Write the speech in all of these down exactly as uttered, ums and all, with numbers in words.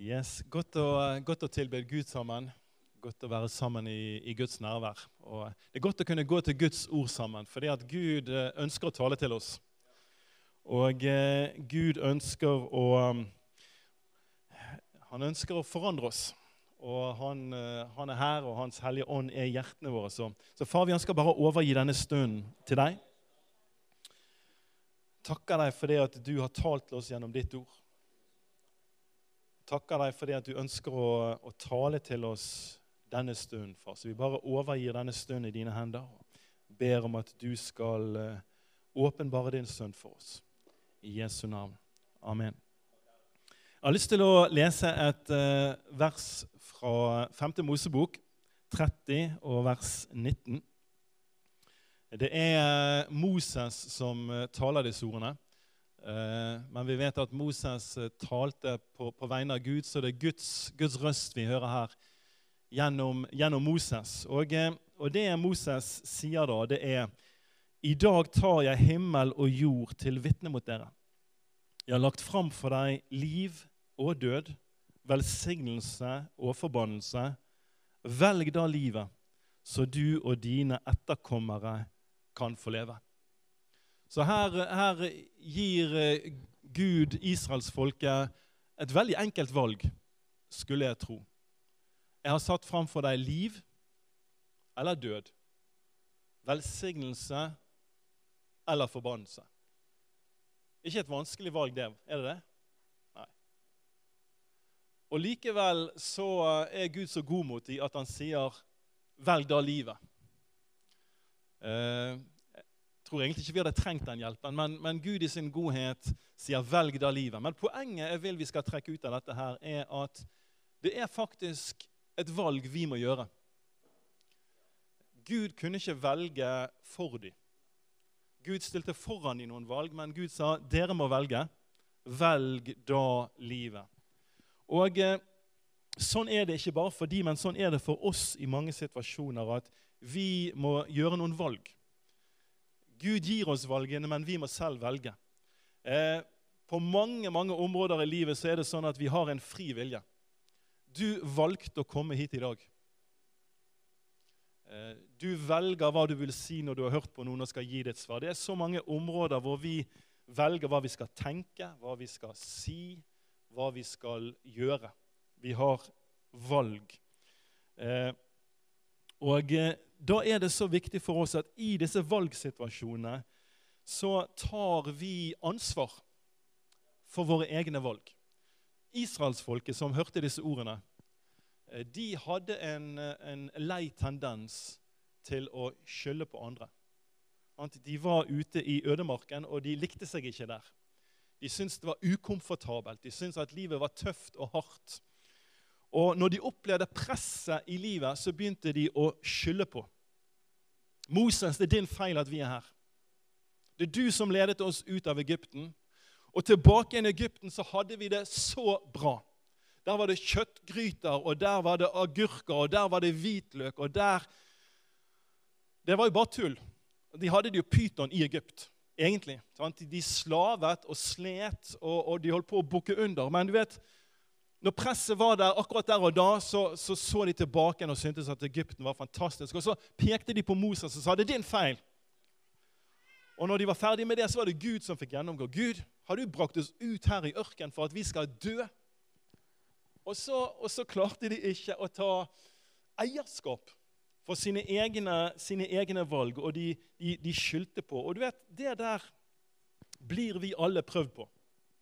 Yes, godt å, godt å tilbe Gud sammen. Godt å være sammen i, i Guds nærvær. Og det er godt å kunne gå til Guds ord sammen, fordi at Gud ønsker å tale til oss. Og eh, Gud ønsker å, han ønsker å forandre oss. Og han, han er her, og hans hellige ånd er i hjertene våre. Så, så far, vi ønsker bare å overgi denne stunden til deg. Takker deg for det at du har talt til oss gjennom ditt ord. Takker deg for det at du ønsker å, å tale til oss denne stunden, far. Så vi bare overgir denne stunden i dine hender og ber om at du skal åpenbare din sønn for oss. I Jesu navn. Amen. Jeg har lyst til å lese et uh, vers fra femte Mosebok, tretti og vers nitten. Det er Moses som uh, taler disse ordene. Uh, men vi vet at Moses uh, talte på, på vegne av Gud, så det er Guds, Guds røst vi hører her gjennom, gjennom Moses. Og, uh, og det Moses sier da, det er: I dag tar jeg himmel og jord til vitne mot dere. Jeg har lagt fram for deg liv og død, velsignelse og forbannelse. Velg da livet, så du og dine etterkommere kan få leve. Så her, her gir Gud Israelsfolket et veldig enkelt valg, skulle jeg tro. Jeg har satt fram for deg liv eller død, velsignelse eller forbannelse. Ikke et vanskelig valg, det. Er det det? Nei. Og likevel så er Gud så god mot dem at han sier, velg da livet. Eh, jeg tror egentlig ikke vi hadde trengt den hjelpen, men, men Gud i sin godhet sier, velg da livet. Men poenget jeg vil vi skal trekke ut av dette her, er at det er faktisk et valg vi må gjøre. Gud kunne ikke velge for dem. Gud stilte foran i noen valg, men Gud sa, dere må velge. Velg da livet. Og eh, sånn er det ikke bare for dem, men sånn er det for oss i mange situasjoner, at vi må gjøre noen valg. Gud gir oss valgene, men vi må selv velge. Eh, på mange, mange områder i livet så er det sånn at vi har en fri vilje. Du valgte å komme hit i dag. Du velger hva du vil si når du har hørt på noen og skal gi ditt svar. Det er så mange områder hvor vi velger hva vi skal tenke, hva vi skal si, hva vi skal gjøre. Vi har valg. Eh, og eh, da er det så viktig for oss at i disse valgsituasjonene så tar vi ansvar for våre egne valg. Israelsfolket som hørte disse ordene, de hadde en, en lei tendens til å skylde på andre. De var ute i ødemarken, og de likte seg ikke der. De syntes det var ukomfortabelt. De syntes at livet var tøft og hardt. Og når de opplevde presset i livet, så begynte de å skylde på. Moses, det er din feil at vi er her. Det er du som ledet oss ut av Egypten. Og tilbake i Egypten så hadde vi det så bra. Der var det kjøttgryter, og der var det agurker, og der var det hvitløk, og der... Det var jo bare tull. De hadde det jo pyton i Egypt, egentlig. De slavet og slet, og, og de holdt på å bukke under. Men du vet, når presset var der akkurat der og da, så så, så de tilbake og syntes at Egypten var fantastisk. Og så pekte de på Moses og sa, det er din feil. Og når de var ferdige med det, så var det Gud som fikk gjennomgå. Gud, har du brakt oss ut her i ørken for at vi skal dø? Og så, og så klarte de ikke å ta eierskap for sine egne, sine egne valg, og de, de, de skyldte på. Og du vet, det der blir vi alle prøvd på.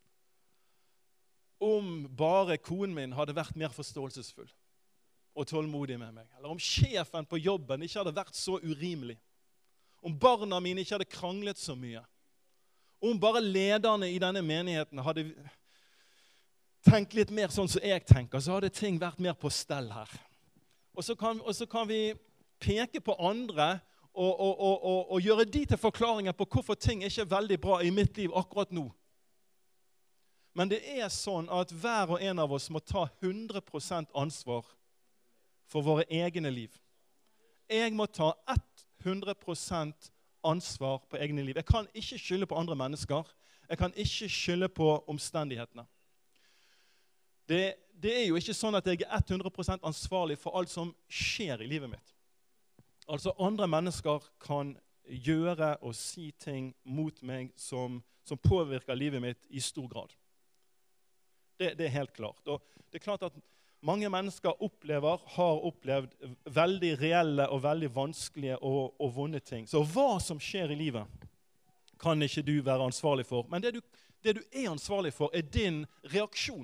Om bare konen min hadde vært mer forståelsesfull og tålmodig med meg, eller om sjefen på jobben ikke hadde vært så urimelig, om barna mine ikke hadde kranglet så mye, om bare lederne i denne menigheten hadde tenk litt mer sånn som jeg tenker, så hadde ting vært mer på stell her. Og så kan, og så kan vi peke på andre og, og, og, og, og gjøre de til forklaringer på hvorfor ting ikke er veldig bra i mitt liv akkurat nå. Men det er sånn at hver og en av oss må ta hundre prosent ansvar for våre egne liv. Jeg må ta hundre prosent ansvar på egne liv. Jeg kan ikke skylde på andre mennesker. Jeg kan ikke skylde på omstendighetene. Det, det er jo ikke sånn at jeg er hundre prosent ansvarlig for alt som skjer i livet mitt. Altså andre mennesker kan gjøre og si ting mot meg som, som påvirker livet mitt i stor grad. Det, det er helt klart. Og det er klart at mange mennesker opplever, har opplevd veldig reelle og veldig vanskelige og, og vonde ting. Så hva som skjer i livet, kan ikke du være ansvarlig for. Men det du, det du er ansvarlig for, er din reaksjon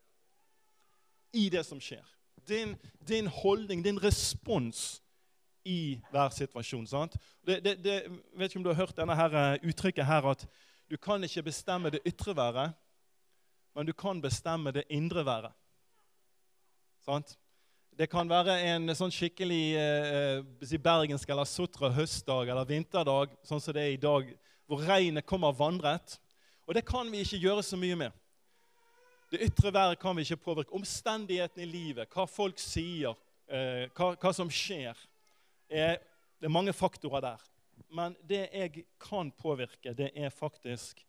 i det som skjer. Din, din holdning, din respons i hver situasjon. Sant? Det, det, det, jeg vet ikke om du har hørt denne her, uttrykket her, at du kan ikke bestemme det ytre været, men du kan bestemme det indre været. Sant? Det kan være en sånn skikkelig eh, bergensk eller sotra høstdag eller vinterdag, sånn som det er i dag, hvor regnet kommer vandret. Og det kan vi ikke gjøre så mye med. Det ytre været kan vi ikke påvirke. Omstendighetene i livet, hva folk sier, eh, hva, hva som skjer. Er, det er mange faktorer der. Men det jeg kan påvirke, det er faktisk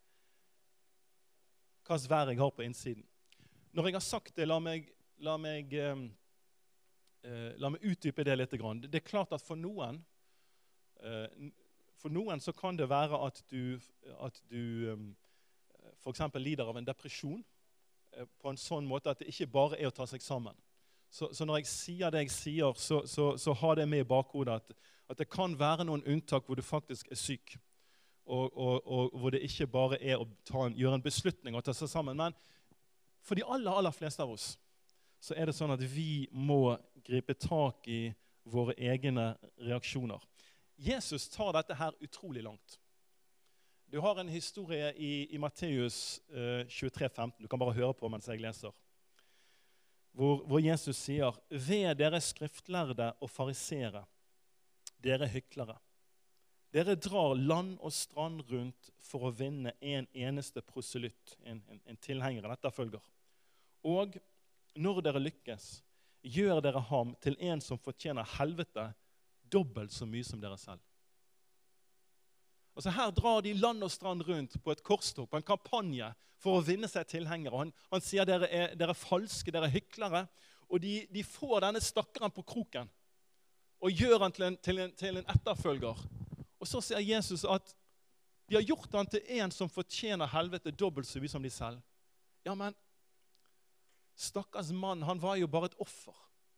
hva slags vær jeg har på innsiden. Når jeg har sagt det, la meg La meg, eh, la meg utdype det litt. Det er klart at for noen, eh, for noen så kan det være at du, at du eh, for eksempel lider av en depresjon eh, på en sånn måte at det ikke bare er å ta seg sammen. Så, så når jeg sier det jeg sier, så, så, så har det med i bakhodet at, at det kan være noen unntak hvor du faktisk er syk, og, og, og hvor det ikke bare er å ta en, gjøre en beslutning og ta seg sammen. Men for de aller, aller fleste av oss, så er det sånn at vi må gripe tak i våre egne reaksjoner. Jesus tar dette her utrolig langt. Du har en historie i, i Matteus eh, tjuetre femten, du kan bare høre på mens jeg leser, hvor, hvor Jesus sier, «Ved dere skriftlærde og farisere, dere hyklere, dere drar land og strand rundt for å vinne en eneste proselytt, en, en, en tilhenger, en etterfølger. Og når dere lykkes, gjør dere ham til en som fortjener helvete dobbelt så mye som dere selv.» Altså her drar de land og strand rundt på et korstog, på en kampanje for å vinne seg tilhengere. Han, han sier dere er, dere er falske, dere er hyklere, og de, de får denne stakkeren på kroken og gjør han til en, til, en, til en etterfølger. Og så sier Jesus at de har gjort han til en som fortjener helvete dobbelt så mye som de selv. Ja, men stakkars mann, han var jo bare et offer.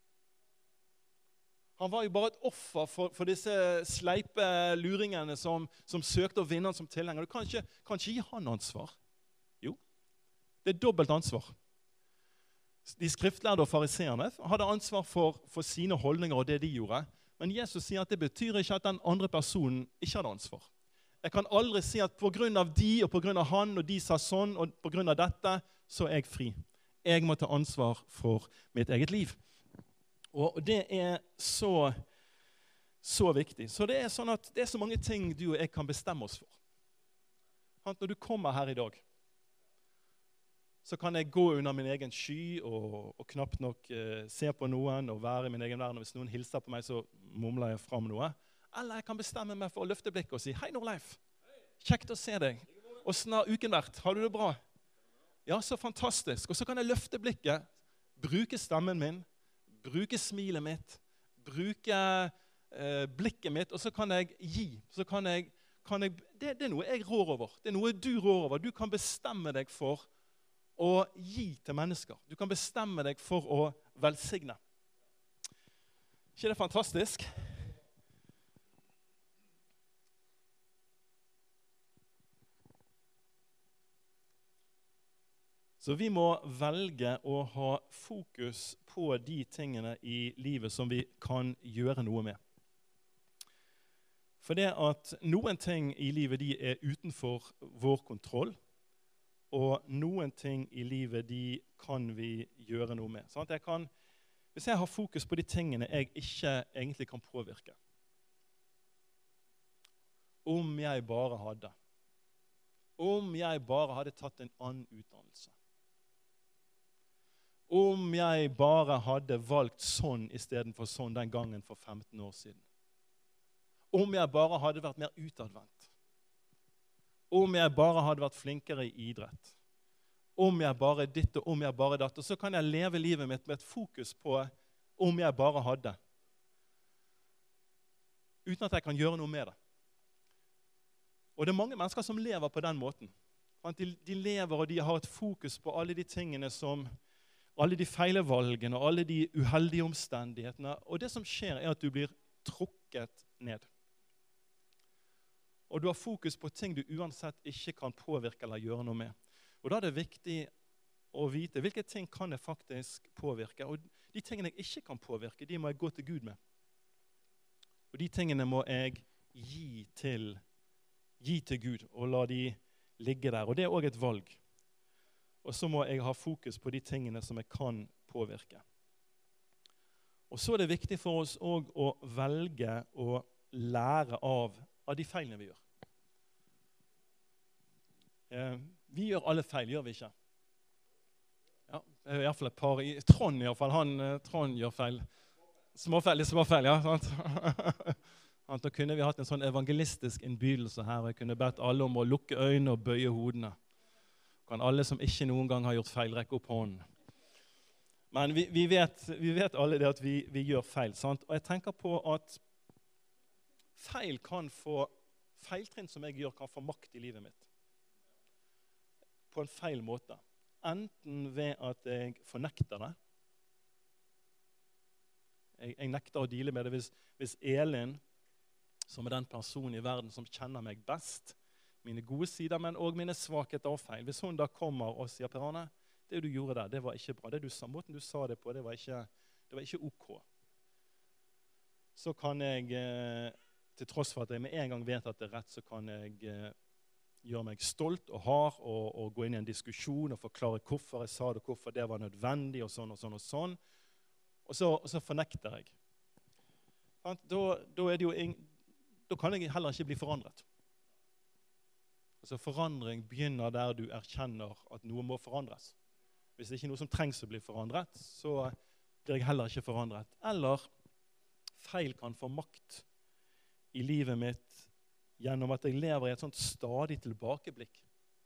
Han var jo bare et offer for, for disse sleipe luringene som, som søkte å vinne han som tilhenger. Du kan ikke, kan ikke gi han ansvar. Jo, det er dobbelt ansvar. De skriftlærde og fariseerne hadde ansvar for, for sine holdninger og det de gjorde. Men Jesus sier at det betyr ikke at den andre personen ikke hadde ansvar. Jeg kan aldri si at på grunn av de og på grunn av han og de sa sånn og på grunn av dette, så er jeg fri. Jeg må ta ansvar for mitt eget liv. Og det er så, så viktig. Så det er sånn at det er så mange ting du og jeg kan bestemme oss for. Når du kommer her i dag, så kan jeg gå under min egen sky og, og knapt nok eh, se på noen og være i min egen verden. Og hvis noen hilser på meg, så mumler jeg frem noe. Eller jeg kan bestemme meg for å løfte blikket og si, «Hei, Norleif, kjekt å se deg. Hvordan har uken vært? Har du det bra?» Ja, så fantastisk. Og så kan jeg løfte blikket, bruke stemmen min, bruke smilet mitt, bruke eh, blikket mitt, og så kan jeg gi. Så kan jeg, kan jeg, det, det er noe jeg rår over. Det er noe du rår over. Du kan bestemme deg for å gi til mennesker. Du kan bestemme deg for å velsigne. Ikke det fantastisk? Så vi må velge å ha fokus på de tingene i livet som vi kan gjøre noe med. For det at noen ting i livet de er utenfor vår kontroll, og noen ting i livet de kan vi gjøre noe med. Sånn at jeg kan, hvis jeg har fokus på de tingene jeg ikke egentlig kan påvirke, om jeg bare hadde, om jeg bare hadde tatt en annen utdannelse, om jeg bare hadde valgt sånn i stedet for sånn den gangen for femten år siden. Om jeg bare hadde vært mer utadvendt. Om jeg bare hadde vært flinkere i idrett. om jeg bare ditt og om jeg bare datt. Og så kan jeg leve livet mitt med et fokus på om jeg bare hadde. Uten at jeg kan gjøre noe med det. Og det er mange mennesker som lever på den måten. De, de lever og de har et fokus på alle de tingene som, alle de feilevalgene og alle de uheldige omstendighetene. Og det som skjer er at du blir trukket ned. Og du har fokus på ting du uansett ikke kan påvirke eller gjøre noe med. Og da er det viktig å vite hvilke ting kan jeg faktisk påvirke. Og de tingene jeg ikke kan påvirke, de må jeg gå til Gud med. Og de tingene må jeg gi til, gi til Gud og la de ligge der. Og det er også et valg. Og så må jeg ha fokus på de tingene som jeg kan påvirke. Og så er det viktig for oss også å velge å lære av, av de feilene vi gjør. Eh, vi gjør alle feil, gjør vi ikke? Ja, det er i hvert fall et par i Trond i hvert fall, han Trond gjør feil. Småfeil, småfeil, ja, sant? Da kunne vi hatt en sånn evangelistisk innbydelse her, og jeg kunne bedt alle om å lukke øynene og bøye hodene. Kan alle som ikke noen gang har gjort feil, rekke opp hånden. Men vi, vi, vet, vi vet alle det at vi, vi gjør feil, sant? Og jeg tenker på at feil kan få, feiltrinn som jeg gjør, kan få makt i livet mitt. På en feil måte. Enten ved at jeg fornekter det. Jeg, jeg nekter å deale med det hvis, hvis Elin, som er den personen i verden som kjenner meg best, mine gode sider, men også mine svakheter og feil. Hvis hun da kommer og sier, Per Arne, det du gjorde der, det var ikke bra. Det du sa, måten du sa det på, det var ikke, det var ikke ok. Så kan jeg, til tross for at jeg med en gang vet at det er rett, så kan jeg gjøre meg stolt og hard og, og gå inn i en diskusjon og forklare hvorfor jeg sa det, hvorfor det var nødvendig og sånn og sånn og sånn. Og så, og så fornekter jeg. Da, da, er det jo ing, da kan jeg heller ikke bli forandret. Altså forandring begynner der du erkjenner at noe må forandres. Hvis det ikke er noe som trengs å bli forandret, så blir jeg heller ikke forandret. Eller feil kan få makt i livet mitt gjennom at jeg lever i et sånt stadig tilbakeblikk.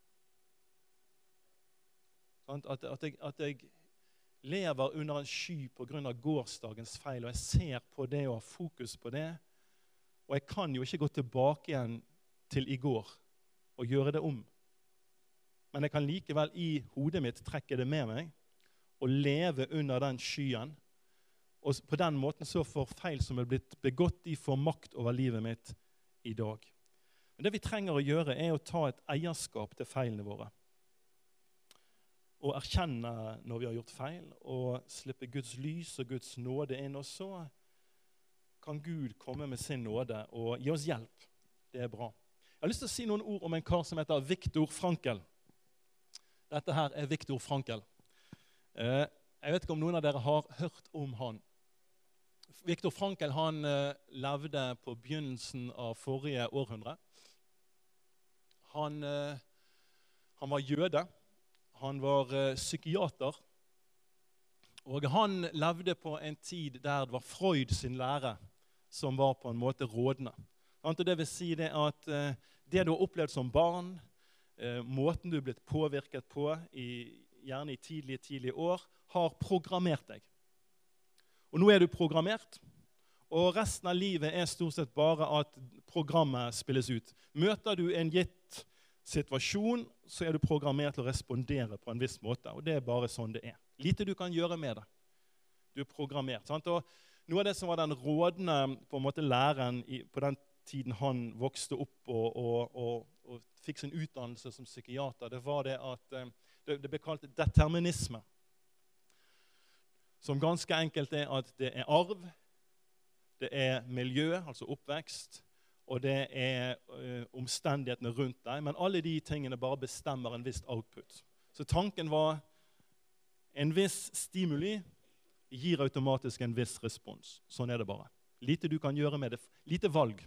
At, at, jeg, at jeg lever under en sky på grunn av gårsdagens feil, og jeg ser på det og har fokus på det. Og jeg kan jo ikke gå tilbake igjen til i går og gjøre det om. Men jeg kan likevel i hodet mitt trekke det med meg og leve under den skyen. Og på den måten så får feil som er blitt begått, de får makt over livet mitt i dag. Men det vi trenger å gjøre er å ta et eierskap til feilene våre. Og erkjenne når vi har gjort feil, og slippe Guds lys og Guds nåde inn. Og så kan Gud komme med sin nåde og gi oss hjelp. Det er bra. Jeg har lyst til å si noen ord om en kar som heter Viktor Frankl. Dette her er Viktor Frankl. Jeg vet ikke om noen av dere har hørt om han. Viktor Frankl han levde på begynnelsen av forrige århundre. Han, han var jøde. Han var psykiater. Og han levde på en tid der det var Freud sin lære som var på en måte rådende. Det vil si det at det du har opplevd som barn, måten du er blitt påvirket på, i, gjerne i tidlige, tidlige år, har programmert deg. Og nå er du programmert, og resten av livet er stort sett bare at programmet spilles ut. Møter du en gitt situasjon, så er du programmert til å respondere på en viss måte, og det er bare sånn det er. Lite du kan gjøre med det. Du er programmert. Sant? Og noe av det som var den rådende på en måte, læren i, på den tiden han vokste opp og, og, og, og fikk sin utdannelse som psykiater, det var det at det, det ble kalt determinisme. Som ganske enkelt er at det er arv, det er miljø, altså oppvekst, og det er ø, omstendighetene rundt deg, men alle de tingene bare bestemmer en viss output. Så tanken var en viss stimuli gir automatisk en viss respons. Sånn er det bare. Lite du kan gjøre med det. Lite valg.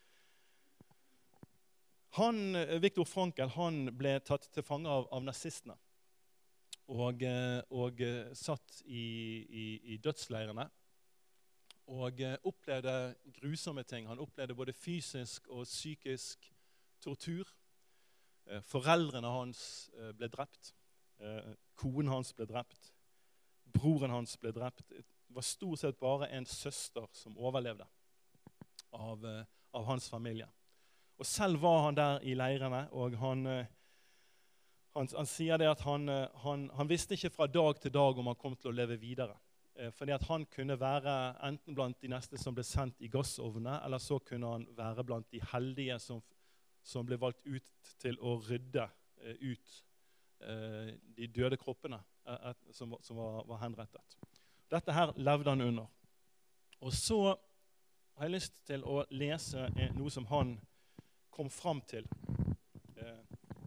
Han, Viktor Frankl, han ble tatt til fange av, av nazistene. Og, og satt i, i, i dødsleirene. Og opplevde grusomme ting. Han opplevde både fysisk og psykisk tortur. Foreldrene hans ble drept. Eh, konen hans ble drept. Broren hans ble drept. Det var stort sett bare en søster som overlevde av, eh, av hans familie. Og selv var han der i leirene, og han, eh, han, han sier det at han, eh, han, han visste ikke fra dag til dag om han kom til å leve videre. Eh, fordi at han kunne være enten blant de neste som ble sendt i gassovnene, eller så kunne han være blant de heldige som, som ble valgt ut til å rydde eh, ut eh, de døde kroppene eh, et, som, som var, var henrettet. Dette her levde han under. Og så har jeg lyst til å lese eh, noe som han kom fram til eh,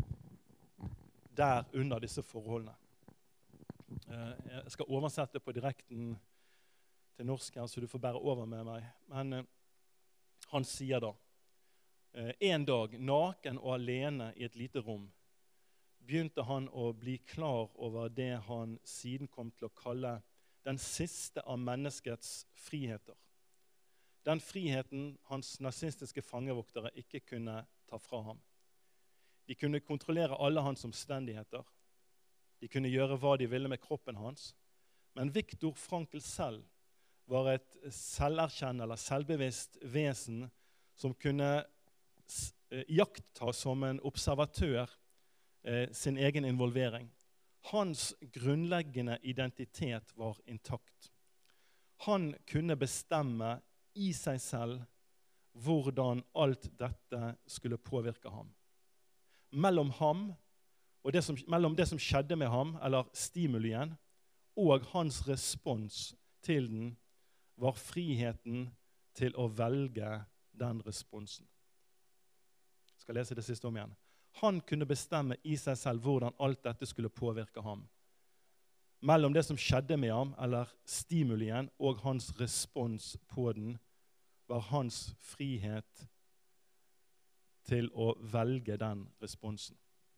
der under disse forholdene. Eh, jeg skal oversette på direkten til norsk her, så du får bære over med meg. Men eh, han sier da, eh, en dag, naken og alene i et lite rom, begynte han å bli klar over det han siden kom til å kalle den siste av menneskets friheter. Den friheten hans nazistiske fangevoktere ikke kunne ta fra ham. De kunne kontrollere alle hans omstendigheter. De kunne gjøre hva de ville med kroppen hans. Men Viktor Frankl selv var et selverkjennende eller selvbevisst vesen som kunne iaktta som en observatør eh, sin egen involvering. Hans grunnleggende identitet var intakt. Han kunne bestemme i seg selv hvordan alt dette skulle påvirke ham. Mellom ham og det som, mellom det som skjedde med ham, eller stimulien, og hans respons til den, var friheten til å velge den responsen. Jeg skal lese det siste om igjen. Han kunne bestemme i seg selv hvordan alt dette skulle påvirke ham. Mellom det som skjedde med ham, eller stimulien, og hans respons på den, var hans frihet til å velge den responsen.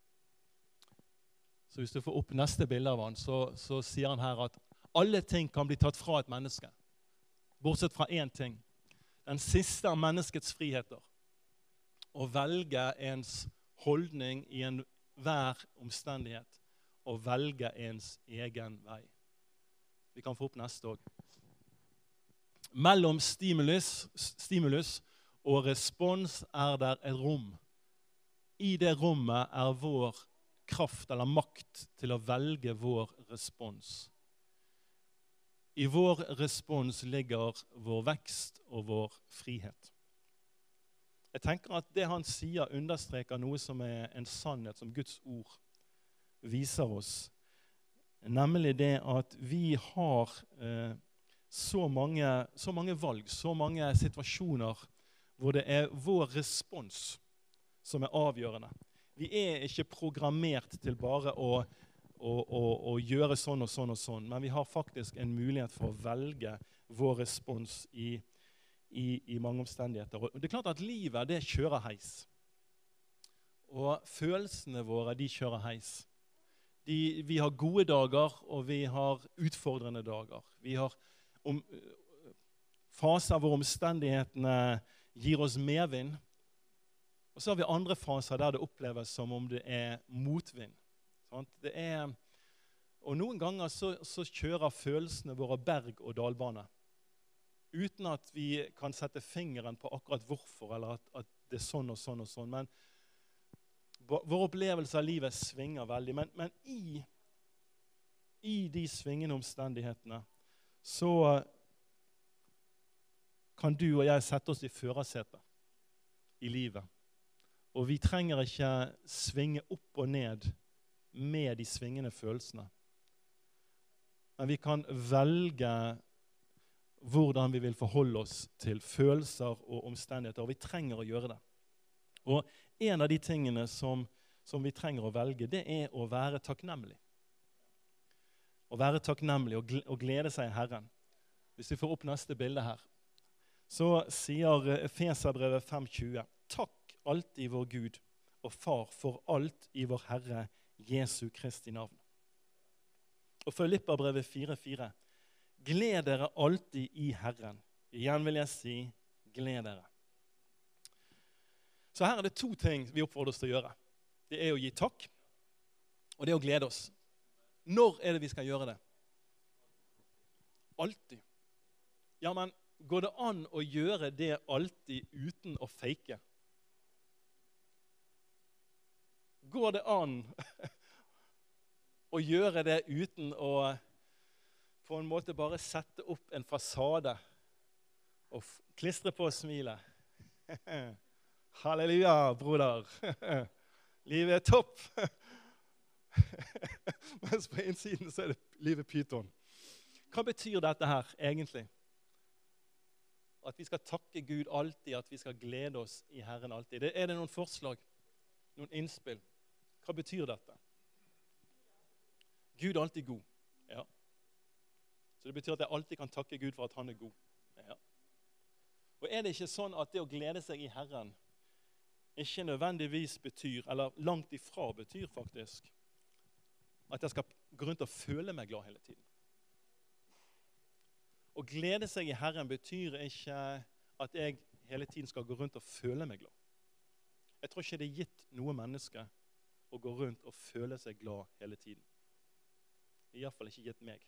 Så hvis du får opp neste bilde av han, så, så sier han her at alle ting kan bli tatt fra et menneske, bortsett fra én ting. Den siste av menneskets friheter. Å velge ens holdning i enhver omstendighet. Å velge ens egen vei. Vi kan få opp neste også. Mellom stimulus, stimulus og respons er der et rom. I det rommet er vår kraft eller makt til å velge vår respons. I vår respons ligger vår vekst og vår frihet. Jeg tenker at det han sier understreker noe som er en sannhet som Guds ord viser oss. Nemlig det at vi har eh, så, mange, så mange valg, så mange situasjoner hvor det er vår respons som er avgjørende. Vi er ikke programmert til bare å, å, å, å gjøre sånn og sånn og sånn, men vi har faktisk en mulighet for å velge vår respons i, i, i mange omstendigheter. Og det er klart at livet, det kjører heis. Og følelsene våre, de kjører heis. De, vi har gode dager, og vi har utfordrende dager. Vi har om, faser hvor omstendighetene gir oss medvind. Og så har vi andre faser der det oppleves som om det er motvind. Det er, og noen ganger så, så kjører følelsene våre berg- og dalbane. Uten at vi kan sette fingeren på akkurat hvorfor, eller at, at det er sånn og sånn og sånn. Men vår opplevelse av livet svinger veldig. Men, men i, i de svingende omstendighetene så kan du og jeg sette oss i førersetet i livet. Og vi trenger ikke svinge opp og ned med de svingende følelsene. Men vi kan velge hvordan vi vil forholde oss til følelser og omstendigheter, og vi trenger å gjøre det. Og en av de tingene som, som vi trenger å velge, det er å være takknemlig. Å være takknemlig og glede seg i Herren. Hvis vi får opp neste bilde her, så sier Efeserbrevet fem tjue, takk alltid vår Gud og Far for alt i vår Herre Jesu Kristi navn. Og Filipperbrevet fire fire, gled dere alltid i Herren. Igjen vil jeg si, gled dere. Så her er det to ting vi oppfordrer oss til å gjøre. Det er å gi takk, og det er å glede oss. Når er det vi skal gjøre det? Alltid. Ja, men går det an å gjøre det alltid uten å fake? Går det an å gjøre det uten å på en måte bare sette opp en fasade og klistre på smilet? Halleluja, broder. Livet er topp. Mens på innsiden så er det livet pyton. Hva betyr dette her egentlig? At vi skal takke Gud alltid, at vi skal glede oss i Herren alltid. Er det noen forslag? Noen innspill? Hva betyr dette? Gud er alltid god. Ja. Så det betyr at jeg alltid kan takke Gud for at han er god. Ja. Og er det ikke sånn at det å glede seg i Herren ikke nødvendigvis betyr, eller langt ifra betyr faktisk, at jeg skal gå rundt og føle meg glad hele tiden? Å glede seg i Herren betyr ikke at jeg hele tiden skal gå rundt og føle meg glad. Jeg tror ikke det er gitt noe menneske å gå rundt og føle seg glad hele tiden. I hvert fall ikke gitt meg.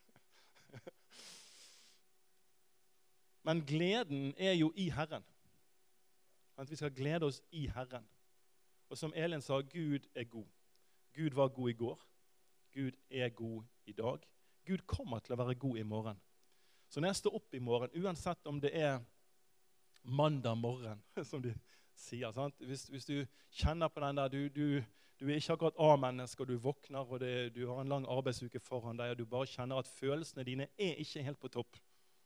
Men gleden er jo i Herren. At vi skal glede oss i Herren. Og som Elin sa, Gud er god. Gud var god i går. Gud er god i dag. Gud kommer til å være god i morgen. Så når jeg står opp i morgen, uansett om det er mandag morgen, som de sier, sant? Hvis, hvis du kjenner på den der, du, du, du er ikke akkurat A-menneske, og du våkner, og det, du har en lang arbeidsuke foran deg, og du bare kjenner at følelsene dine er ikke helt på topp,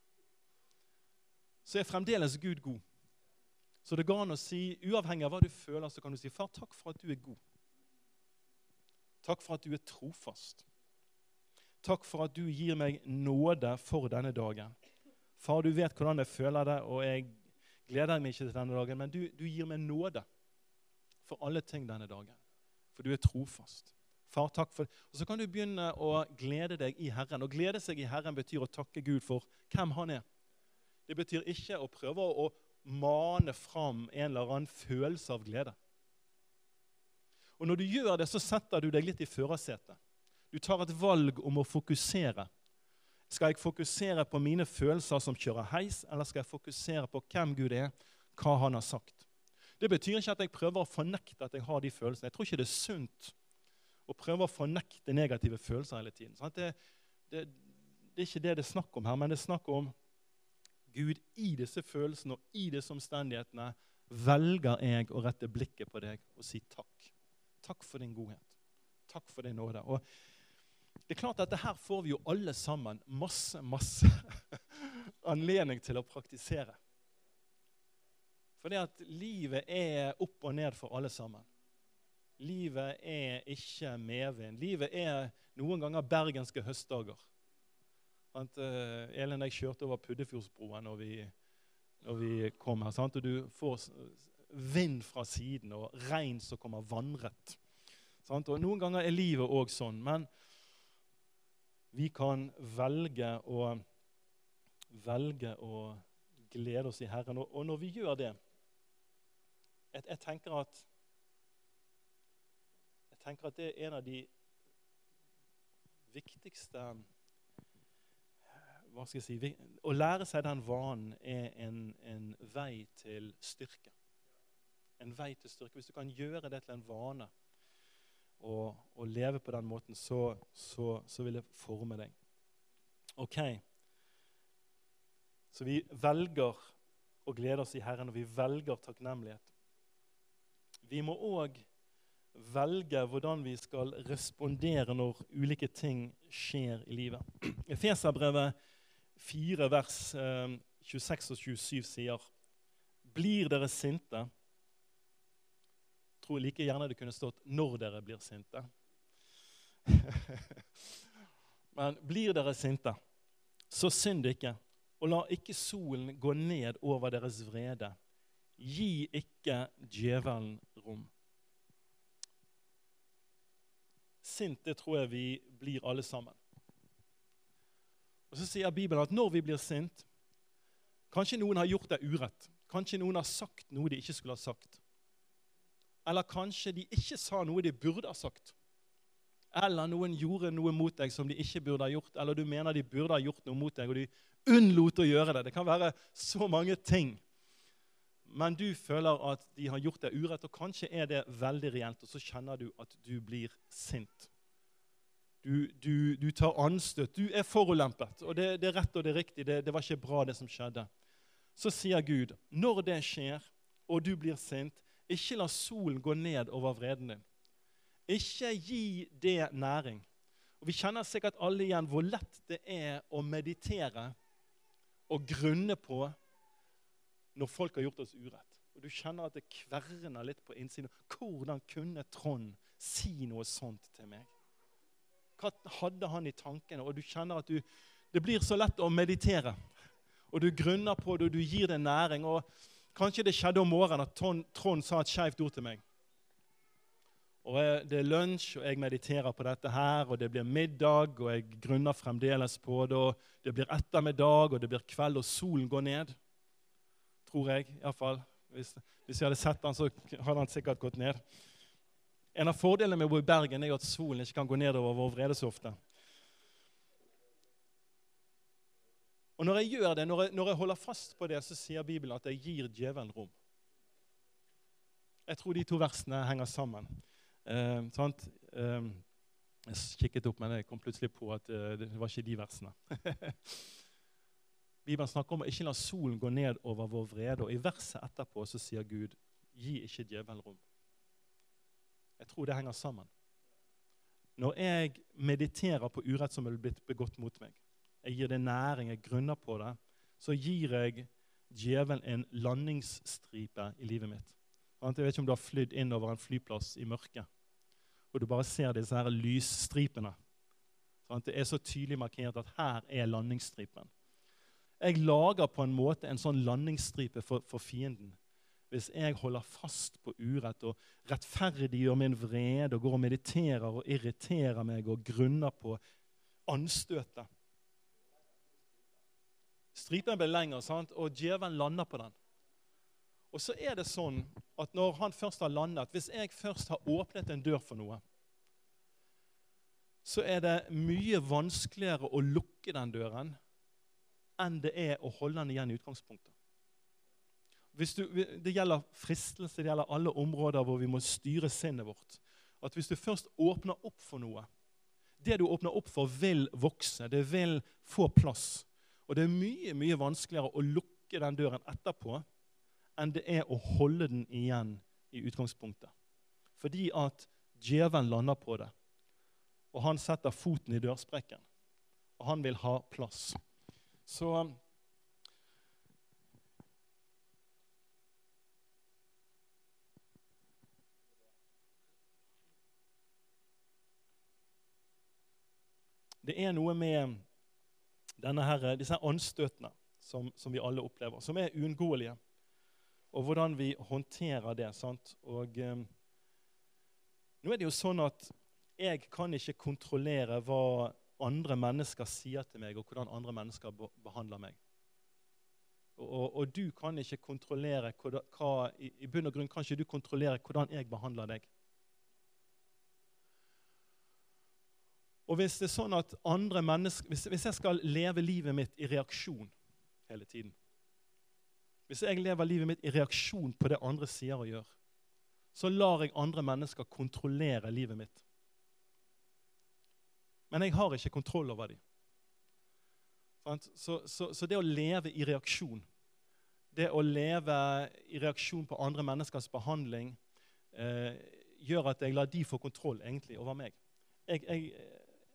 så er fremdeles Gud god. Så det går an å si, uavhengig av hva du føler, så kan du si, far, takk for at du er god. Takk for at du er trofast. Takk for at du gir meg nåde for denne dagen. Far, du vet hvordan jeg føler det, og jeg gleder meg ikke til denne dagen, men du, du gir meg nåde for alle ting denne dagen. For du er trofast. Far, takk for det. Og så kan du begynne å glede deg i Herren. Og glede seg i Herren betyr å takke Gud for hvem han er. Det betyr ikke å prøve å mane fram en eller annen følelse av glede. Og når du gjør det, så setter du deg litt i førersetet. Du tar et valg om å fokusere. Skal jeg fokusere på mine følelser som kjører heis, eller skal jeg fokusere på hvem Gud er, hva han har sagt? Det betyr ikke at jeg prøver å fornekte at jeg har de følelsene. Jeg tror ikke det er sunt å prøve å fornekte negative følelser hele tiden. Det, det, det er ikke det det er snakk om her, men det er snakk om Gud i disse følelsene og i disse omstendighetene velger jeg å rette blikket på deg og si takk. Takk for din godhet. Takk for din nåde. Og det er klart at dette her får vi jo alle sammen masse, masse anledning til å praktisere. For det at livet er opp og ned for alle sammen. Livet er ikke medvind. Livet er noen ganger bergenske høstdager. At, uh, Elin og jeg kjørte over Puddefjordsbroen når vi, når vi kom her. Sant? Og du får vind fra siden og regn som kommer vannrett. Sant? Og noen ganger er livet også sånn, men vi kan velge å, velge å glede oss i Herren. Og, og når vi gjør det, jeg, jeg, tenker at, jeg tenker at det er en av de viktigste, hva skal jeg si, å lære seg den vanen er en, en vei til styrke. En vei til styrke. Hvis du kan gjøre det til en vane, og, og leve på den måten, så, så, så vil det forme deg. Ok. Så vi velger å glede oss i Herren, og vi velger takknemlighet. Vi må også velge hvordan vi skal respondere når ulike ting skjer i livet. Efeserbrevet fire, vers eh, tjueseks og tjuesju sier, blir dere sinte? Jeg tror like gjerne det kunne stått når dere blir sinte. Men blir dere sinte, så synd ikke, og la ikke solen gå ned over deres vrede. Gi ikke djevelen rom. Sint, det tror jeg vi blir alle sammen. Og så sier Bibelen at når vi blir sint, kanskje noen har gjort det urett. Kanskje noen har sagt noe de ikke skulle ha sagt. Eller kanskje de ikke sa noe de burde ha sagt. eller noen gjorde noe mot deg som de ikke burde ha gjort, eller du mener de burde ha gjort noe mot deg, og de unnlot å gjøre det. Det kan være så mange ting. Men du føler at de har gjort deg urett, og kanskje er det veldig reelt, og så kjenner du at du blir sint. Du, du, du tar anstøt, du er forulempet, og det, det er rett og det er riktig, det, det var ikke bra det som skjedde. Så sier Gud, når det skjer, og du blir sint, ikke la solen gå ned over vreden din. Ikke gi det næring. Og vi kjenner sikkert alle igjen hvor lett det er å meditere og grunne på når folk har gjort oss urett. Og du kjenner at det kverner litt på innsiden. Hvordan kunne Trond si noe sånt til meg? Hva hadde han i tankene? Og du kjenner at du, det blir så lett å meditere. Og du grunner på det, og du gir det næring. Og kanskje det skjedde om morgenen at Trond, Trond sa et skjevt ord til meg. Og det er lunsj, og jeg mediterer på dette her, og det blir middag, og jeg grunner fremdeles på det, og det blir ettermiddag, og det blir kveld, og solen går ned. Tror jeg, i hvert fall. Hvis, hvis jeg hadde sett han, så hadde han sikkert gått ned. En av fordelene med å bo i Bergen er jo at solen ikke kan gå ned over vår vrede så ofte. Og når jeg gjør det, når jeg, når jeg holder fast på det, så sier Bibelen at jeg gir djevelen rom. Jeg tror de to versene henger sammen. Uh, sant? Uh, jeg kikket opp, men jeg kom plutselig på at uh, det var ikke de versene. Bibelen snakker om å ikke la solen gå ned over vår vrede, og i verset etterpå så sier Gud, gi ikke djevelen rom. Jeg tror det henger sammen. Når jeg mediterer på urett som er blitt begått mot meg, jeg gir det næring, jeg grunner på det, så gir jeg djevelen en landingsstripe i livet mitt. Jeg vet ikke om du har flydd inn over en flyplass i mørket, og du bare ser disse her lysstripene. Det er så tydelig markert at her er landingsstripen. Jeg lager på en måte en sånn landingsstripe for, for fienden. Hvis jeg holder fast på urett og rettferdiggjør min vrede og går og mediterer og irriterer meg og grunner på anstøtet. Stripen blir lenger, sant? Og djevelen lander på den. Og så er det sånn at når han først har landet, hvis jeg først har åpnet en dør for noe, så er det mye vanskeligere å lukke den døren enn det er å holde den igjen i utgangspunktet. Hvis du, det gjelder fristelse, det gjelder alle områder hvor vi må styre sinnet vårt. At hvis du først åpner opp for noe, det du åpner opp for vil vokse, det vil få plass. Og det er mye, mye vanskeligere å lukke den døren etterpå enn det er å holde den igjen i utgangspunktet. Fordi at djevelen lander på det, og han setter foten i dørsprekken, og han vil ha plass. Så det er noe med denne her, disse anstøtene som, som vi alle opplever, som er uunngåelige. Og hvordan vi håndterer det, sant? Og um, nå er det jo sånn at jeg kan ikke kontrollere hva andre mennesker sier til meg, og hvordan andre mennesker behandler meg. Og, og, og du kan ikke kontrollere, hva, hva, i, i bunn og grunn kan ikke du kontrollere hvordan jeg behandler deg. Og hvis det er sånn at andre mennesker, hvis, hvis jeg skal leve livet mitt i reaksjon hele tiden, hvis jeg lever livet mitt i reaksjon på det andre sier og gjør, så lar jeg andre mennesker kontrollere livet mitt. Men jeg har ikke kontroll over dem. Så, så, så det å leve i reaksjon, det å leve i reaksjon på andre menneskers behandling, eh, gjør at jeg lar de få kontroll egentlig over meg. Jeg, jeg,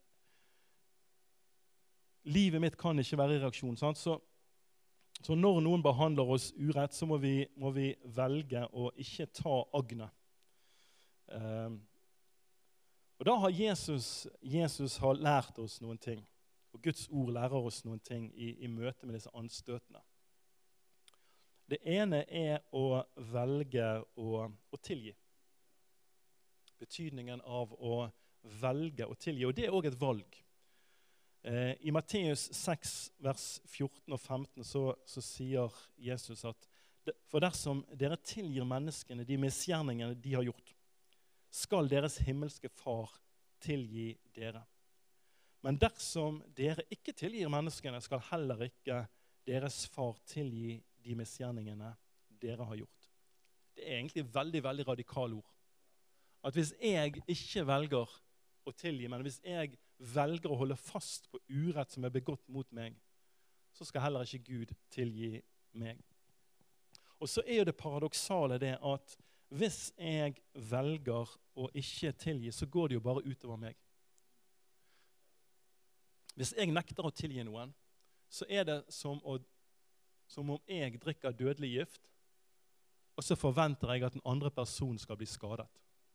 livet mitt kan ikke være i reaksjon, sant? Så Så når noen behandler oss urett, så må vi, må vi velge å ikke ta agnet. Um, og da har Jesus, Jesus har lært oss noen ting. Og Guds ord lærer oss noen ting i, i møte med disse anstøtene. Det ene er å velge å, å tilgi. Betydningen av å velge å tilgi. Og det er også et valg. I Matteus seks, vers fjorten og femten, så, så sier Jesus at for dersom dere tilgir menneskene de misgjerningene de har gjort, skal deres himmelske far tilgi dere. Men dersom dere ikke tilgir menneskene, skal heller ikke deres far tilgi de misgjerningene dere har gjort. Det er egentlig veldig, veldig radikale ord. At hvis jeg ikke velger å tilgi, men hvis jeg velger å holde fast på urett som er begått mot meg, så skal heller ikke Gud tilgi meg. Og så er jo det paradoksale det at hvis jeg velger å ikke tilgi, så går det jo bare utover meg. Hvis jeg nekter å tilgi noen, så er det som, å, som om jeg drikker dødelig gift, og så forventer jeg at den andre personen skal bli skadet.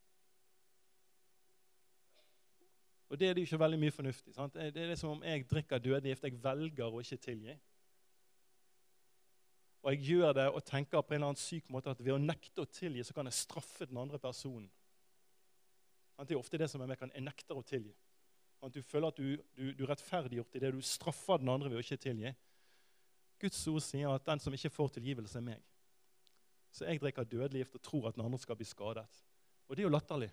Og det er det jo ikke veldig mye fornuftig. Sant? Det er det som om jeg drikker dødelig gift, jeg velger å ikke tilgi. Og jeg gjør det og tenker på en eller annen syk måte at ved å nekte å tilgi, så kan jeg straffe den andre personen. Det er ofte det som er med, jeg nekter å tilgi. At du føler at du, du, du rettferdiggjort i det, du straffer den andre ved å ikke tilgi. Guds ord sier at den som ikke får tilgivelse er meg. Så jeg drikker dødelig gift og tror at den andre skal bli skadet. Og det er jo latterlig.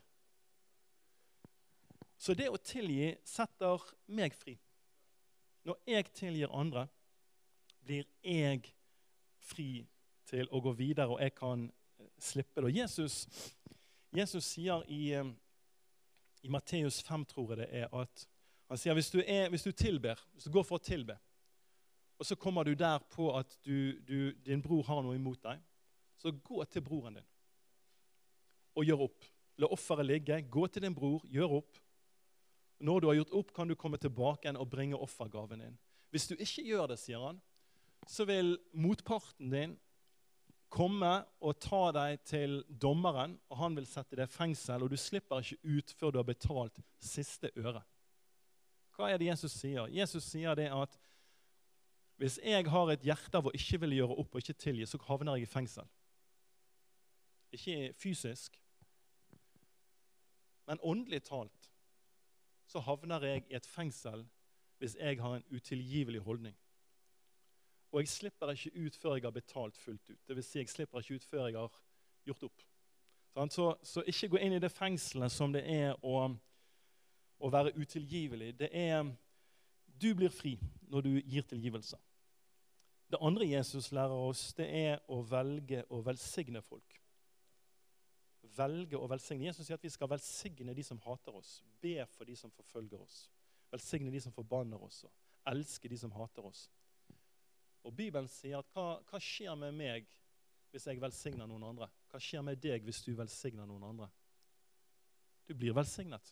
Så det å tilgi setter meg fri. Når jeg tilgir andre, blir jeg fri til å gå videre, og jeg kan slippe det. Og Jesus, Jesus sier i, i Matteus fem, tror jeg det er, at han sier hvis du, er, hvis du tilber, hvis du går for å tilbe, og så kommer du der på at du, du, din bror har noe imot deg, så gå til broren din og gjør opp. La offeret ligge, gå til din bror, gjør opp. Når du har gjort opp, kan du komme tilbake igjen og bringe offergaven din. Hvis du ikke gjør det, sier han, så vil motparten din komme og ta deg til dommeren, og han vil sette deg i fengsel, og du slipper ikke ut før du har betalt siste øre. Hva er det Jesus sier? Jesus sier det at hvis jeg har et hjerte av å ikke ville gjøre opp og ikke tilgi, så havner jeg i fengsel. Ikke fysisk, men åndelig talt, så havner jeg i et fengsel hvis jeg har en utilgivelig holdning. Og jeg slipper ikke ut før jeg har betalt fullt ut. Det vil si, jeg slipper ikke ut før jeg har gjort opp. Så, så ikke gå inn i det fengselet som det er å, å være utilgivelig. Det er, du blir fri når du gir tilgivelse. Det andre Jesus lærer oss, det er å velge å velsigne folk. Velge å velsigne. Jesus sier at vi skal velsigne de som hater oss. Be for de som forfølger oss. Velsigne de som forbanner oss. Og elske de som hater oss. Og Bibelen sier at hva, hva skjer med meg hvis jeg velsigner noen andre? Hva skjer med deg hvis du velsigner noen andre? Du blir velsignet.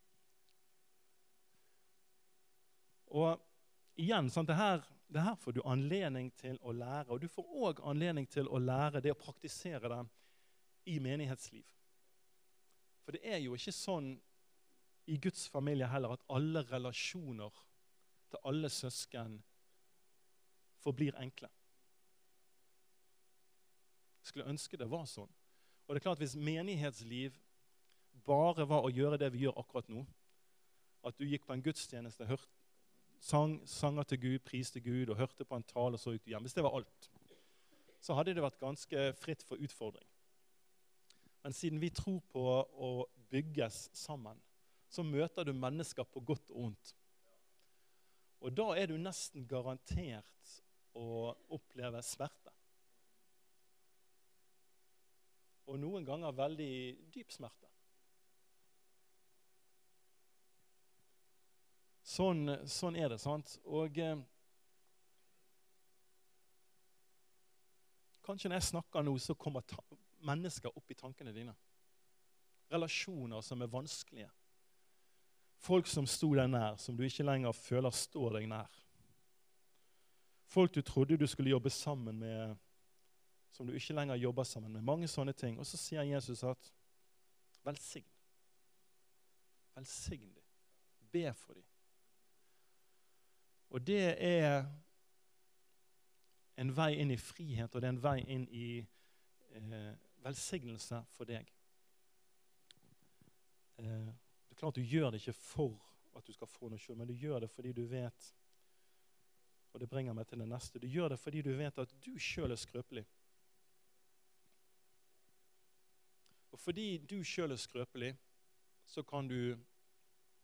Og igjen, sant, det, her, det her får du anledning til å lære, og du får også anledning til å lære det å praktisere det i menighetsliv. For det er jo ikke sånn i Guds familie heller at alle relasjoner til alle søsken forblir enkle. Jeg skulle ønske det var sånn. Og det er klart at hvis menighetsliv bare var å gjøre det vi gjør akkurat nå, at du gikk på en gudstjeneste, hørte, sang, sanger til Gud, priste Gud, og hørte på en tale, og så gikk du hjem. Hvis det var alt, så hadde det vært ganske fritt for utfordring. Men siden vi tror på å bygges sammen, så møter du mennesker på godt og ondt. Og da er du nesten garantert å oppleve smerte. Og noen ganger veldig dyp smerte. Sånn, sånn er det, sant? Og eh, kanskje når jeg snakker nå, så kommer ta- mennesker opp i tankene dine. Relasjoner som er vanskelige. Folk som sto deg nær, som du ikke lenger føler står deg nær. Folk du trodde du skulle jobbe sammen med, som du ikke lenger jobber sammen med. Mange sånne ting. Og så sier Jesus at velsign. Velsign dem. Be for dem. Og det er en vei inn i frihet, og det er en vei inn i eh, velsignelse for deg. Eh, det er klart du gjør det ikke for at du skal få noe selv, men du gjør det fordi du vet, og det bringer meg til det neste, du gjør det fordi du vet at du selv er skrøpelig. Og fordi du selv er skrøpelig, så kan du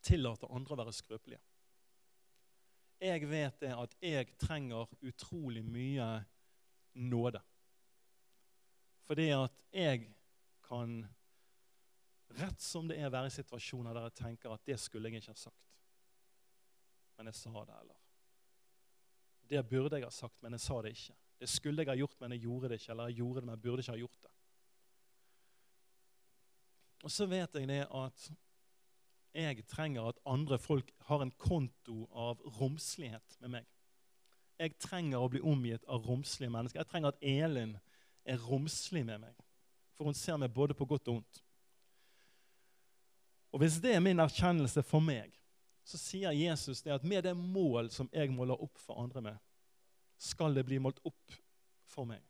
tillater andre å være skrøpelige. Jeg vet det at jeg trenger utrolig mye nåde. Fordi at jeg kan rett som det er være i situasjoner der jeg tenker at det skulle jeg ikke ha sagt. Men jeg sa det, eller det burde jeg ha sagt, men jeg sa det ikke. Det skulle jeg ha gjort, men jeg gjorde det ikke, eller jeg gjorde det, men jeg burde ikke ha gjort det. Og så vet jeg det at jeg trenger at andre folk har en konto av romslighet med meg. Jeg trenger å bli omgitt av romslige mennesker. Jeg trenger at Elin er romslig med meg, for hun ser meg både på godt og ondt. Og hvis det er min erkjennelse for meg, så sier Jesus det at med det mål som jeg måler opp for andre med, skal det bli målt opp for meg.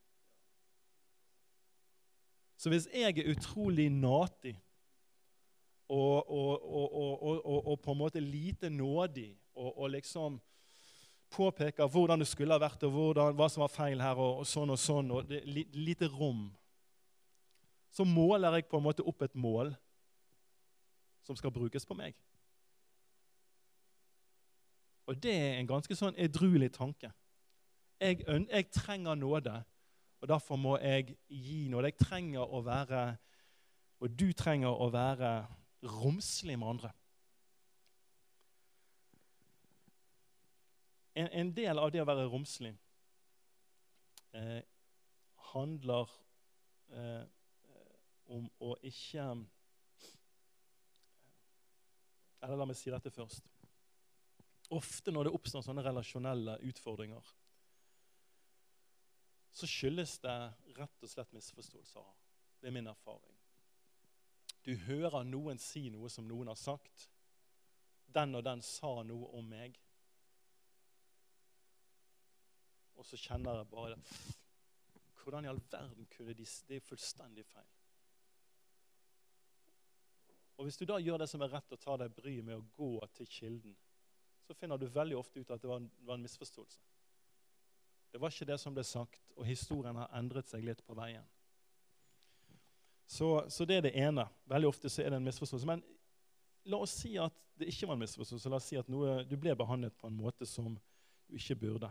Så hvis jeg er utrolig natig, og, og, og, og, og, og på en måte lite nådig, og, og liksom påpeker hvordan det skulle ha vært, og hvordan, hva som var feil her, og, og sånn og sånn, og det er lite rom, så måler jeg på en måte opp et mål som skal brukes på meg. Og det er en ganske sånn edruelig tanke. Jeg, jeg trenger nåde, og derfor må jeg gi nåde. Jeg trenger å være, og du trenger å være romslig med andre. En, en del av det å være romslig eh, handler eh, om å ikke... Eller la meg si dette først. Ofte når det oppstår sånne relasjonelle utfordringer, så skyldes det rett og slett misforståelser. Det er min erfaring. Du hører noen si noe som noen har sagt. Den og den sa noe om meg. Og så kjenner jeg bare det. Hvordan i all verden kunne de... Det er fullstendig feil. Og hvis du da gjør det som er rett å ta deg bry med å gå til kilden, så finner du veldig ofte ut at det var en, var en misforståelse. Det var ikke det som ble sagt, og historien har endret seg litt på veien. Så, så det er det ene. Veldig ofte så er det en misforståelse. Men la oss si at det ikke var en misforståelse. La oss si at noe, du ble behandlet på en måte som du ikke burde.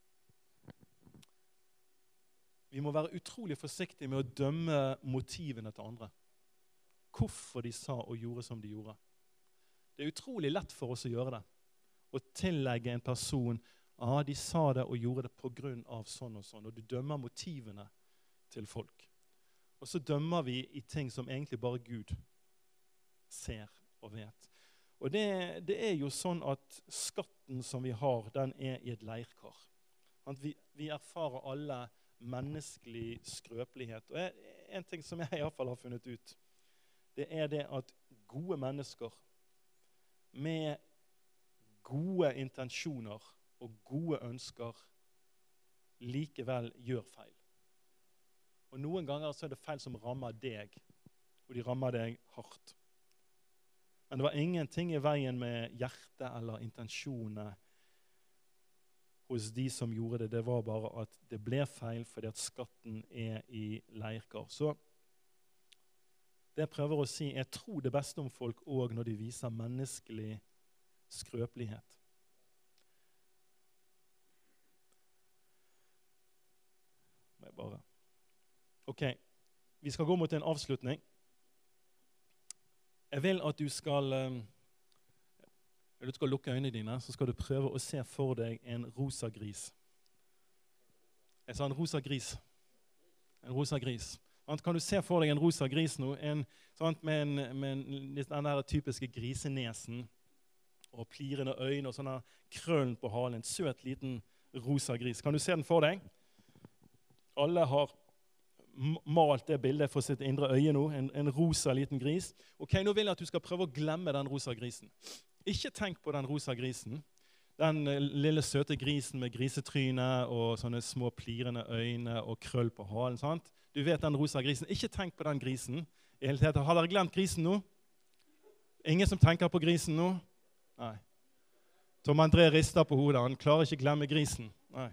Vi må være utrolig forsiktige med å dømme motivene til andre. Hvorfor de sa og gjorde som de gjorde. Det er utrolig lett for oss å gjøre det. Å tillegge en person, ja, de sa det og gjorde det på grunn av sånn og sånn. Og du dømmer motivene til folk. Og så dømmer vi i ting som egentlig bare Gud ser og vet. Og det, det er jo sånn at skatten som vi har, den er i et leirkar. At vi, vi erfarer alle menneskelig skrøpelighet. Og jeg, en ting som jeg i hvert fall har funnet ut, det er det at gode mennesker med gode intensjoner og gode ønsker likevel gjør feil. Og noen ganger så er det feil som rammer deg, og de rammer deg hardt. Men det var ingenting i veien med hjertet eller intensjoner hos de som gjorde det. Det var bare at det ble feil fordi at skatten er i leirkar. Så det jeg prøver å si, jeg tror det beste om folk også når de viser menneskelig skrøpelighet. Må jeg bare... Ok, vi skal gå mot en avslutning. Jeg vil at du skal, du skal lukke øynene dine, så skal du prøve å se for deg en rosa gris. Jeg sa en rosa gris. En rosa gris. Kan du se for deg en rosa gris nå, en, sant, med, en, med en, den der typiske grisenesen, og plirende øyne og sånne krøllen på halen, en søt liten rosa gris. Kan du se den for deg? Alle har malt det bildet for sitt indre øye nå, en, en rosa liten gris. Ok, nå vil jeg at du skal prøve å glemme den rosa grisen. Ikke tenk på den rosa grisen. Den lille søte grisen med grisetryne og sånne små plirende øyne og krøll på halen, sant? Du vet den rosa grisen. Ikke tenk på den grisen. I hele tatt, har dere glemt grisen nå? Ingen som tenker på grisen nå? Nei. Tom André rister på hodet. Han klarer ikke glemme grisen. Nei.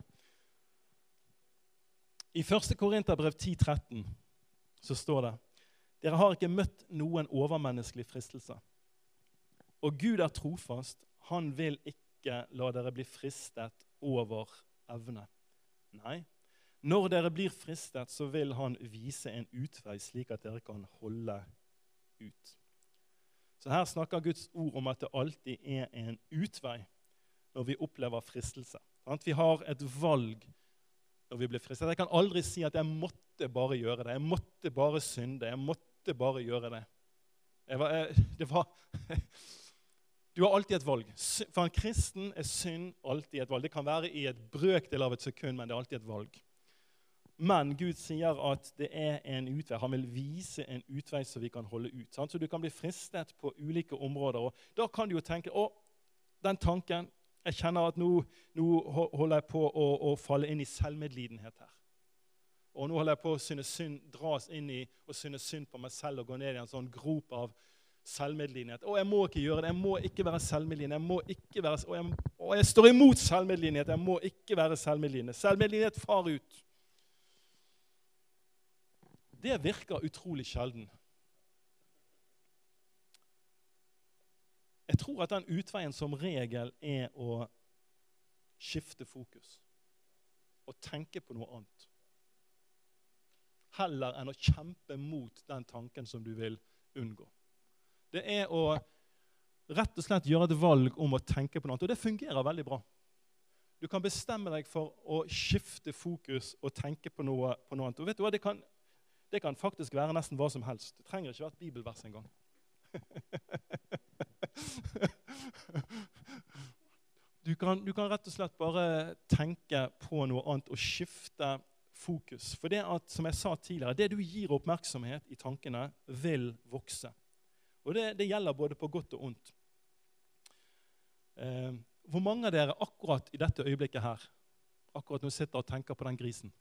I første Korinterbrev ti tretten så står det: dere har ikke møtt noen overmenneskelig fristelse. Og Gud er trofast. Han vil ikke la dere bli fristet over evne. Nei, når dere blir fristet, så vil han vise en utvei slik at dere kan holde ut. Så her snakker Guds ord om at det alltid er en utvei når vi opplever fristelse. Vi har et valg når vi blir fristet. Jeg kan aldri si at jeg måtte bare gjøre det. Jeg måtte bare synde. Jeg måtte bare gjøre det. Jeg var, jeg, det var, du har alltid et valg. For en kristen er synd alltid et valg. Det kan være i et brøkdel av et sekund, men det er alltid et valg. Men Gud sier at det er en utvei. Han vil vise en utvei så vi kan holde ut. Sant? Så du kan bli fristet på ulike områder. Og da kan du jo tenke, å, den tanken, jeg kjenner at nå, nå holder jeg på å, å falle inn i selvmedlidenhet her. Og nå holder jeg på å synde synd, dras inn i og synde synd på meg selv og gå ned i en sånn grop av selvmedlidenhet. Å, jeg må ikke gjøre det. Jeg må ikke være selvmedlidende. Jeg må ikke være, og jeg, og jeg står imot selvmedlidenhet. Jeg må ikke være selvmedlidende. Selvmedlidenhet far ut. Det virker utrolig sjelden. Jeg tror at den utveien som regel er å skifte fokus og tenke på noe annet. Heller enn å kjempe mot den tanken som du vil unngå. Det er å rett og slett gjøre et valg om å tenke på noe annet, og det fungerer veldig bra. Du kan bestemme deg for å skifte fokus og tenke på noe, på noe annet. Og vet du hva, det kan, det kan faktisk være nesten hva som helst. Det trenger ikke være et bibelvers engang. Du kan, du kan rett og slett bare tenke på noe annet og skifte fokus. For det at, som jeg sa tidligere, det du gir oppmerksomhet i tankene vil vokse. Og det, det gjelder både på godt og ondt. Eh, hvor mange av dere akkurat i dette øyeblikket her, akkurat nå sitter og tenker på den grisen?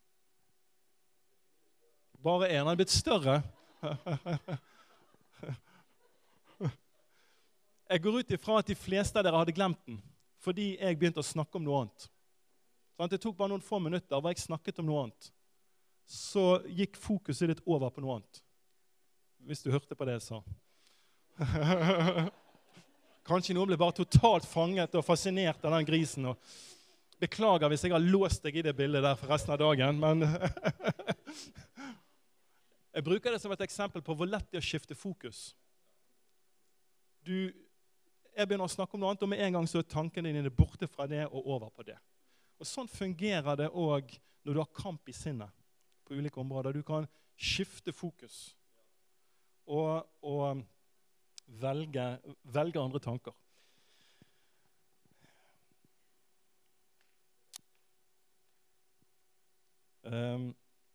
Bare en, han er blitt større. Jeg går ut ifra at de fleste av dere hadde glemt den, fordi jeg begynte å snakke om noe annet. Sånn, det tok bare noen få minutter hvor jeg snakket om noe annet. Så gikk fokuset litt over på noe annet. Hvis du hørte på det jeg sa. Kanskje noen ble bare totalt fanget og fascinert av den grisen. Og beklager hvis jeg har låst deg i det bildet der for resten av dagen, men jeg bruker det som et eksempel på hvor lett det er å skifte fokus. Du, jeg begynner å snakke om noe annet, og med en gang så er tankene dine borte fra det og over på det. Og sånn fungerer det også når du har kamp i sinnet på ulike områder. Du kan skifte fokus og, og velge, velge andre tanker. Um,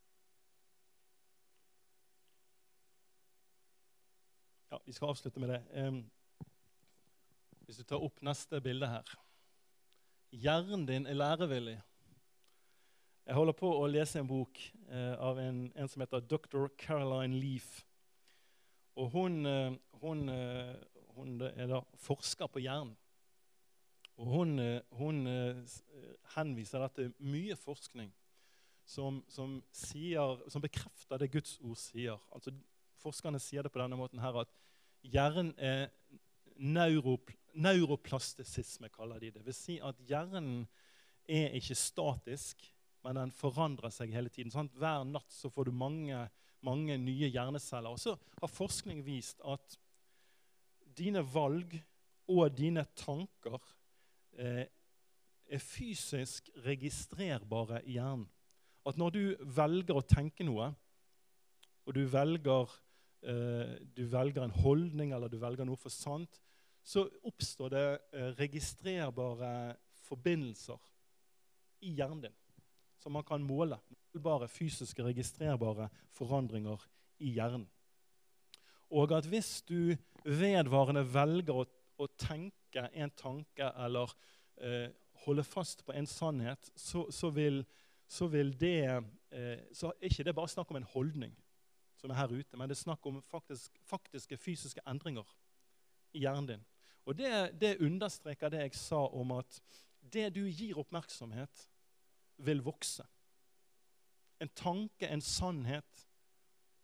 ja, vi skal avslutte med det. Um, hvis du tar opp neste bilde her. Hjernen din er lærevillig. Jeg holder på å lese en bok eh, av en, en som heter doktor Caroline Leaf. Og hun, eh, hun, eh, hun er da forsker på hjernen. Og hun, eh, hun eh, henviser til mye forskning som, som, sier, som bekrefter det Guds ord sier. Altså, forskerne sier det på denne måten her, at hjernen er neurop, neuroplastisisme, kaller de det. Det vil si at hjernen er ikke statisk, men den forandrer seg hele tiden. Sånn, hver natt så får du mange, mange nye hjerneceller. Og så har forskning vist at dine valg og dine tanker eh, er fysisk registrerbare i hjernen. At når du velger å tenke noe, og du velger, eh, du velger en holdning, eller du velger noe for sant, så oppstår det eh, registrerbare forbindelser i hjernen din, som man kan måle. Målbare, fysiske, registrerbare forandringer i hjernen. Og at hvis du vedvarende velger å, å tenke en tanke, eller eh, holde fast på en sannhet, så, så, vil, så vil det, eh, så er ikke det bare snakk om en holdning som er her ute, men det er snakk om faktisk, faktiske fysiske endringer i hjernen din. Og det, det understreker det jeg sa om at det du gir oppmerksomhet vil vokse. En tanke, en sannhet,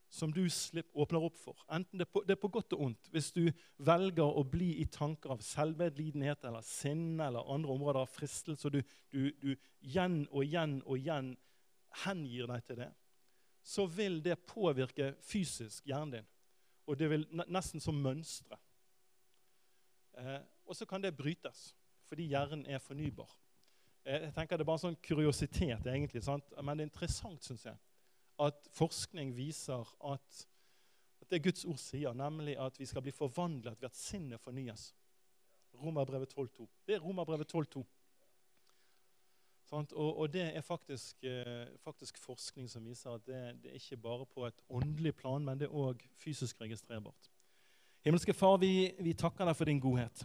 som du slipp, åpner opp for. Enten det er, på, det er på godt og ondt. Hvis du velger å bli i tanker av selvvedlidenhet eller sinne eller andre områder av fristelse, og du, du, du igjen og igjen og igjen hengir deg til det, så vil det påvirke fysisk hjernen din. Og det vil nesten som mønstre. Eh, og så kan det brytes, fordi hjernen er fornybar. Eh, jeg tenker det er bare en sånn kuriositet egentlig, sant? Men det er interessant, synes jeg, at forskning viser at, at det Guds ord sier, nemlig at vi skal bli forvandlet ved at sinnet fornyes. Romerbrevet tolv to. Det er Romerbrevet tolv to. Og, og det er faktisk, eh, faktisk forskning som viser at det, det er ikke bare på et åndelig plan, men det er også fysisk registrerbart. Himmelske Far, vi, vi takker deg for din godhet.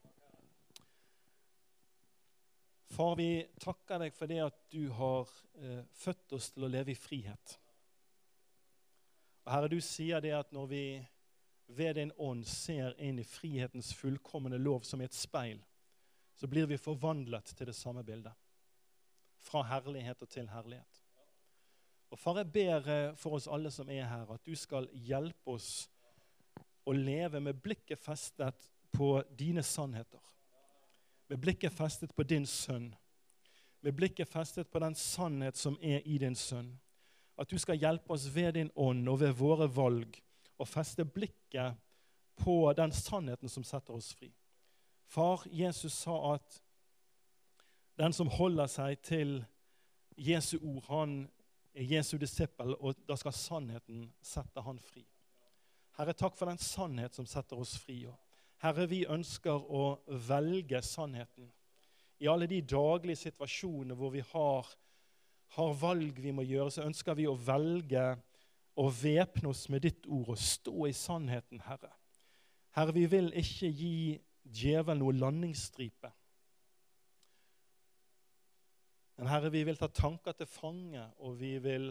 Far, vi takker deg for det at du har eh, født oss til å leve i frihet. Og Herre, du sier det at når vi ved din ånd ser inn i frihetens fullkomne lov som i et speil, så blir vi forvandlet til det samme bildet. Fra herlighet og til herlighet. Og Far, jeg ber for oss alle som er her, at du skal hjelpe oss å leve med blikket festet på dine sannheter. Med blikket festet på din sønn. Med blikket festet på den sannhet som er i din sønn. At du skal hjelpe oss ved din ånd og ved våre valg og feste blikket på den sannheten som setter oss fri. Far, Jesus sa at den som holder seg til Jesu ord, han er Jesu disippel, og da skal sannheten sette han fri. Herre, takk for den sannhet som setter oss fri. Herre, vi ønsker å velge sannheten. I alle de daglige situasjoner hvor vi har, har valg vi må gjøre, så ønsker vi å velge å væpne oss med ditt ord og stå i sannheten, Herre. Herre, vi vil ikke gi djevelen noe landingsstripe. Men Herre, vi vil ta tanker til fange, og vi vil,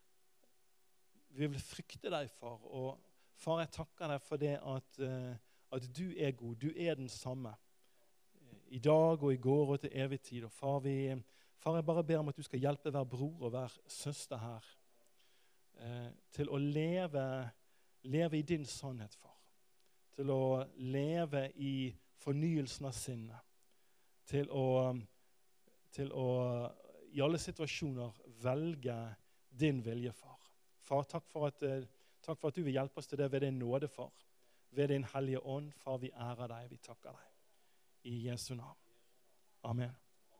vi vil frykte deg, far. Og far, jeg takker deg for det at, at du er god, du er den samme. I dag og i går og til evig tid. Og far, vi, far, jeg bare ber om at du skal hjelpe hver bror og hver søster her eh, til å leve, leve i din sannhet, far. Til å leve i fornyelsen av sinnet. Til å, til å i alle situasjoner velge din vilje, far. Far, takk for at, takk for at du vil hjelpe oss til det ved din nåde, far. Ved din hellige ånd, far, vi ærer deg, vi takker deg. I Jesu navn. Amen.